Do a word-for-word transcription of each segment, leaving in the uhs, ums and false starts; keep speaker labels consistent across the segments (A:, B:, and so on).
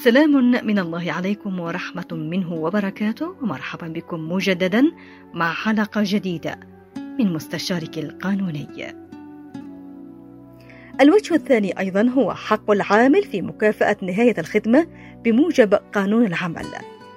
A: سلام من الله عليكم ورحمة منه وبركاته، ومرحبا بكم مجددا مع حلقة جديدة من مستشارك القانوني. الوجه الثاني أيضا هو حق العامل في مكافأة نهاية الخدمة بموجب قانون العمل.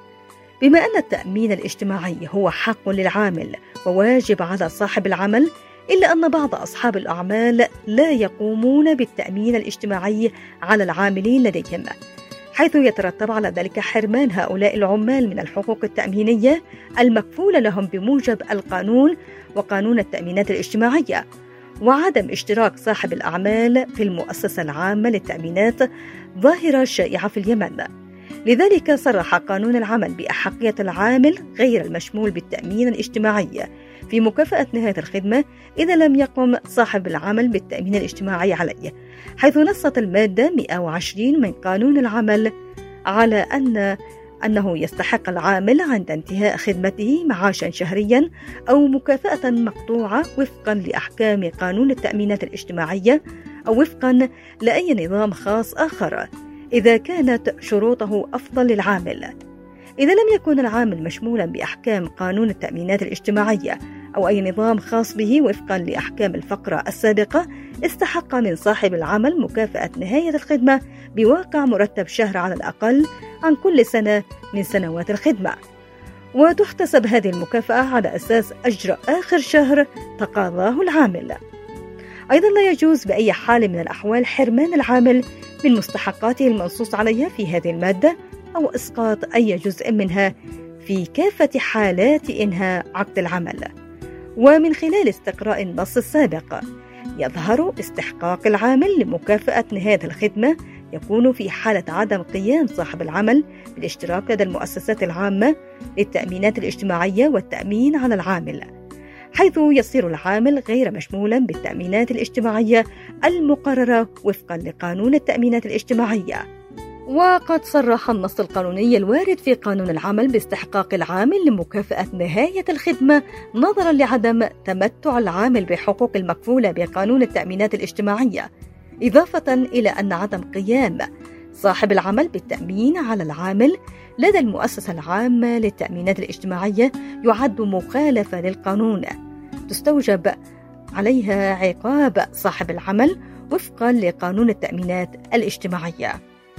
A: بما أن التأمين الاجتماعي هو حق للعامل وواجب على صاحب العمل، إلا أن بعض أصحاب الأعمال لا يقومون بالتأمين الاجتماعي على العاملين لديهم، حيث يترتب على ذلك حرمان هؤلاء العمال من الحقوق التأمينية المكفولة لهم بموجب القانون وقانون التأمينات الاجتماعية، وعدم اشتراك صاحب الأعمال في المؤسسة العامة للتأمينات ظاهرة شائعة في اليمن. لذلك صرح قانون العمل بأحقية العامل غير المشمول بالتأمين الاجتماعي في مكافأة نهاية الخدمة إذا لم يقم صاحب العمل بالتأمين الاجتماعي عليه، حيث نصت المادة مئة وعشرين من قانون العمل على أن أنه يستحق العامل عند انتهاء خدمته معاشا شهريا أو مكافأة مقطوعة وفقا لأحكام قانون التأمينات الاجتماعية أو وفقا لأي نظام خاص آخر إذا كانت شروطه أفضل للعامل. إذا لم يكن العامل مشمولا بأحكام قانون التأمينات الاجتماعية أو أي نظام خاص به وفقا لأحكام الفقرة السابقة، استحق من صاحب العمل مكافأة نهاية الخدمة بواقع مرتب شهر على الأقل عن كل سنة من سنوات الخدمة، وتحتسب هذه المكافأة على أساس أجر آخر شهر تقاضاه العامل. أيضا لا يجوز بأي حال من الأحوال حرمان العامل من مستحقاته المنصوص عليها في هذه المادة أو إسقاط أي جزء منها في كافة حالات إنهاء عقد العمل. ومن خلال استقراء النص السابق يظهر استحقاق العامل لمكافأة نهاية الخدمة يكون في حالة عدم قيام صاحب العمل بالاشتراك لدى المؤسسات العامة للتأمينات الاجتماعية والتأمين على العامل، حيث يصير العامل غير مشمولا بالتأمينات الاجتماعية المقررة وفقا لقانون التأمينات الاجتماعية. وقد صرح النص القانوني الوارد في قانون العمل باستحقاق العامل لمكافأة نهاية الخدمة نظرا لعدم تمتع العامل بحقوق المكفولة بقانون التأمينات الاجتماعية، إضافة إلى أن عدم قيام صاحب العمل بالتأمين على العامل لدى المؤسسة العامة للتأمينات الاجتماعية يعد مخالفة للقانون تستوجب عليها عقاب صاحب العمل وفقا لقانون التأمينات الاجتماعية.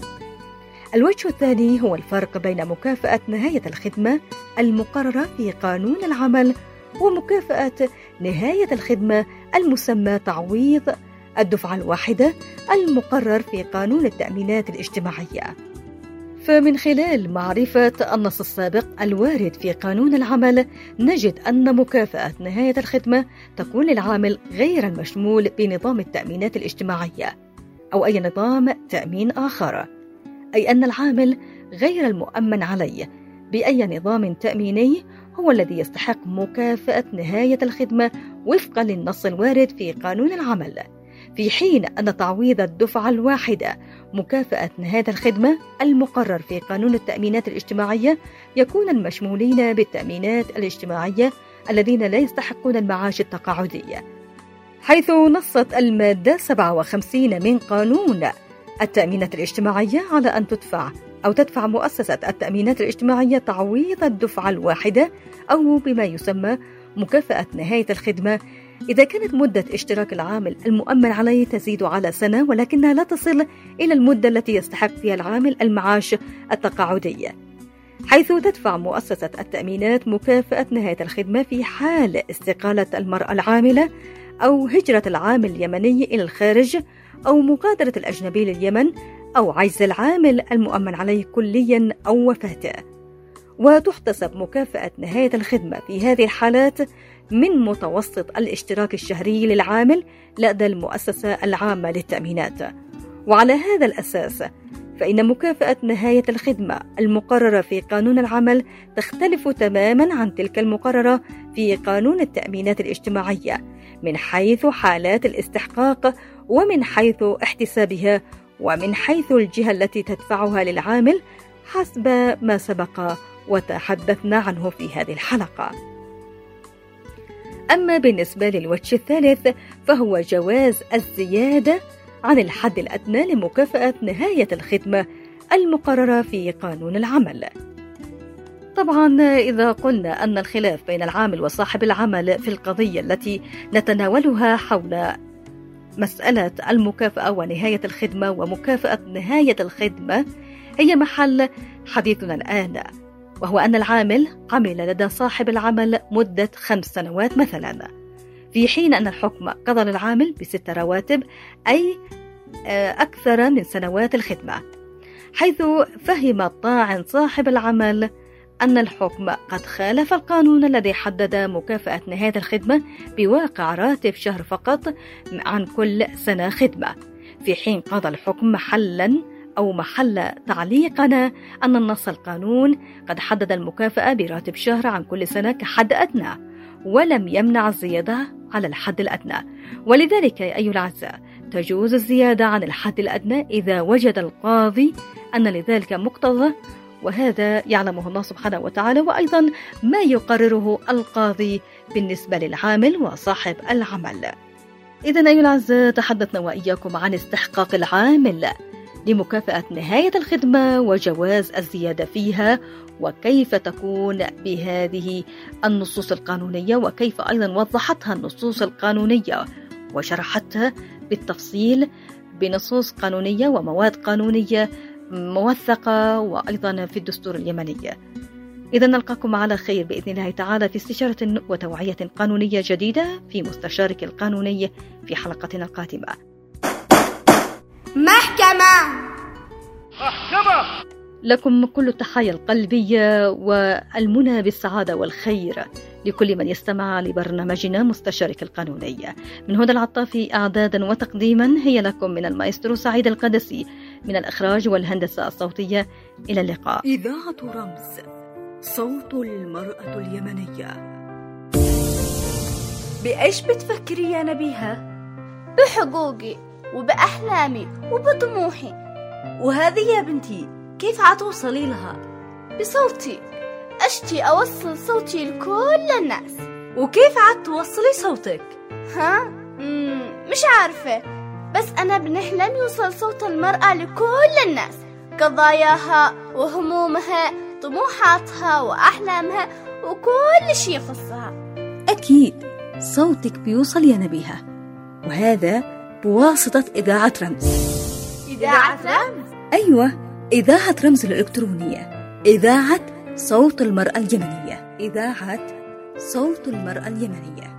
A: الوجه الثاني هو الفرق بين مكافأة نهاية الخدمة المقررة في قانون العمل ومكافأة نهاية الخدمة المسمى تعويض الدفعة الواحدة المقرر في قانون التأمينات الاجتماعية. فمن خلال معرفة النص السابق الوارد في قانون العمل نجد أن مكافأة نهاية الخدمة تكون للعامل غير المشمول بنظام التأمينات الاجتماعية أو أي نظام تأمين آخر، أي أن العامل غير المؤمن عليه بأي نظام تأميني هو الذي يستحق مكافأة نهاية الخدمة وفقا للنص الوارد في قانون العمل، في حين أن تعويض الدفعة الواحدة مكافأة نهاية الخدمة المقرر في قانون التأمينات الاجتماعية يكون المشمولين بالتأمينات الاجتماعية الذين لا يستحقون المعاش التقاعدي، حيث نصت المادة سبعة وخمسين من قانون التأمينات الاجتماعية على أن تدفع أو تدفع مؤسسة التأمينات الاجتماعية تعويض الدفعة الواحدة أو بما يسمى مكافأة نهاية الخدمة إذا كانت مدة اشتراك العامل المؤمن عليه تزيد على سنة ولكنها لا تصل إلى المدة التي يستحق فيها العامل المعاش التقاعدي، حيث تدفع مؤسسة التأمينات مكافأة نهاية الخدمة في حال استقالة المرأة العاملة أو هجرة العامل اليمني إلى الخارج أو مغادرة الأجنبي لليمن أو عجز العامل المؤمن عليه كليا أو وفاته. وتحتسب مكافأة نهاية الخدمة في هذه الحالات من متوسط الاشتراك الشهري للعامل لدى المؤسسة العامة للتأمينات. وعلى هذا الأساس فإن مكافأة نهاية الخدمة المقررة في قانون العمل تختلف تماما عن تلك المقررة في قانون التأمينات الاجتماعية من حيث حالات الاستحقاق ومن حيث احتسابها ومن حيث الجهة التي تدفعها للعامل حسب ما سبق وتحدثنا عنه في هذه الحلقة. أما بالنسبة للوجه الثالث فهو جواز الزيادة عن الحد الأدنى لمكافأة نهاية الخدمة المقررة في قانون العمل. طبعا إذا قلنا أن الخلاف بين العامل وصاحب العمل في القضية التي نتناولها حول مسألة المكافأة ونهاية الخدمة ومكافأة نهاية الخدمة هي محل حديثنا الآن، وهو أن العامل عمل لدى صاحب العمل مدة خمس سنوات مثلا، في حين أن الحكم قضى للعامل بست رواتب أي أكثر من سنوات الخدمة، حيث فهم الطاعن صاحب العمل أن الحكم قد خالف القانون الذي حدد مكافأة نهاية الخدمة بواقع راتب شهر فقط عن كل سنة خدمة، في حين قضى الحكم محلا أو محل تعليقنا أن النص القانون قد حدد المكافأة براتب شهر عن كل سنة كحد أدنى، ولم يمنع الزيادة على الحد الأدنى. ولذلك أيها الأعزاء تجوز الزيادة عن الحد الأدنى إذا وجد القاضي أن لذلك مقتضى، وهذا يعلمه الله سبحانه وتعالى، وأيضا ما يقرره القاضي بالنسبة للعامل وصاحب العمل. إذن أيها الأعزاء تحدثنا وإياكم عن استحقاق العامل لمكافأة نهاية الخدمة وجواز الزيادة فيها، وكيف تكون بهذه النصوص القانونية، وكيف أيضا وضحتها النصوص القانونية وشرحتها بالتفصيل بنصوص قانونية ومواد قانونية موثقة وأيضا في الدستور اليمني. إذا نلقاكم على خير بإذن الله تعالى في استشارة وتوعية قانونية جديدة في مستشارك القانوني في حلقتنا القادمة.
B: محكمة
C: محكمة
A: لكم كل التحايا القلبية والمنى بالسعادة والخير لكل من يستمع لبرنامجنا مستشارك القانوني. من هدى العطافي إعدادا وتقديما، هي لكم من المايسترو سعيد القدسي، من الإخراج والهندسة الصوتية. إلى اللقاء.
D: إذاعة رمز، صوت المرأة اليمنية.
B: بإيش بتفكري يا نبيها؟ بحقوقي وبأحلامي وبطموحي.
D: وهذه يا بنتي كيف عتوصلي لها؟
B: بصوتي، أشتي أوصل صوتي لكل الناس.
D: وكيف عاد توصلي صوتك؟
B: ها؟ مم مش عارفة، بس أنا بنحلم يوصل صوت المرأة لكل الناس، قضاياها وهمومها، طموحاتها وأحلامها وكل شيء يخصها.
D: أكيد صوتك بيوصل يا نبيها، وهذا بواسطة إذاعة رمز.
B: إذاعة رمز؟
D: أيوة، إذاعة رمز الإلكترونية، إذاعة صوت المرأة اليمنية، إذاعة صوت المرأة اليمنية.